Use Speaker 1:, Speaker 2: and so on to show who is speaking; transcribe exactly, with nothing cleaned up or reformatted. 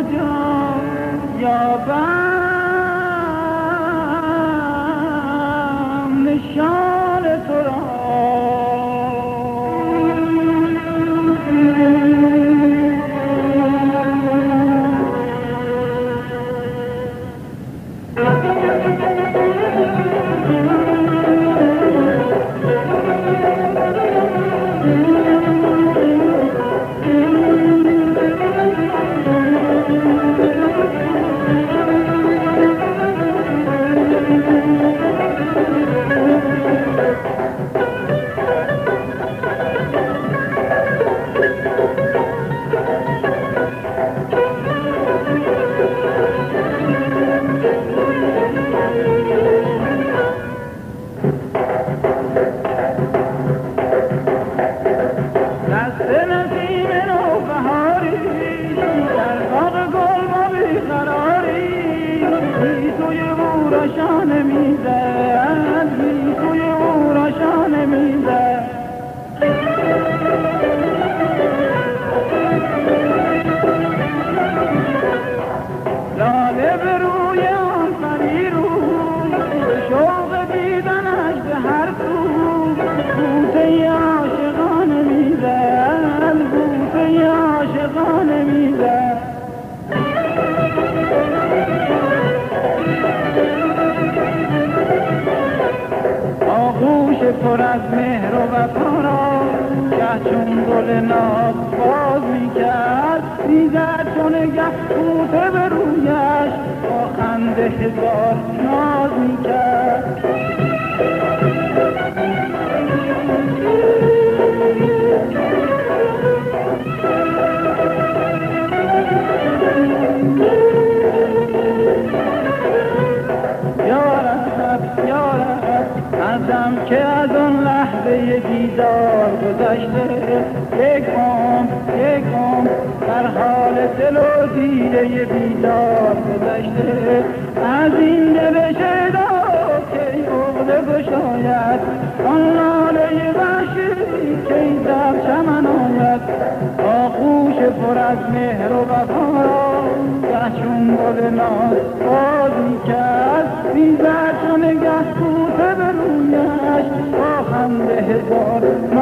Speaker 1: کجا یابم نشان تو را. شانه میزد بی توی او را شانه میزد. لاله به روی آن پری رو شوق دیدنش به هر تو بوسه عاشقانه میزد بوسه عاشقانه میزد. آغوش پر از مهر و وفا را گه چون گل ناز باز میکرد میزد چون گه بوسه به رویش با خنده هزار ناز میکرد. ازم که از آن لحظه دیدار گذشته یک عمر یک عمر در حال دل و دیده بیدار گذشته. از این دل شیدا که عقده گشاید آن لاله وحشی که در چمن آید. آغوش پر از مهر و وفا را گه چون گل ناز باز میکرد میزد چون گه بوسه به رویش با خنده هزار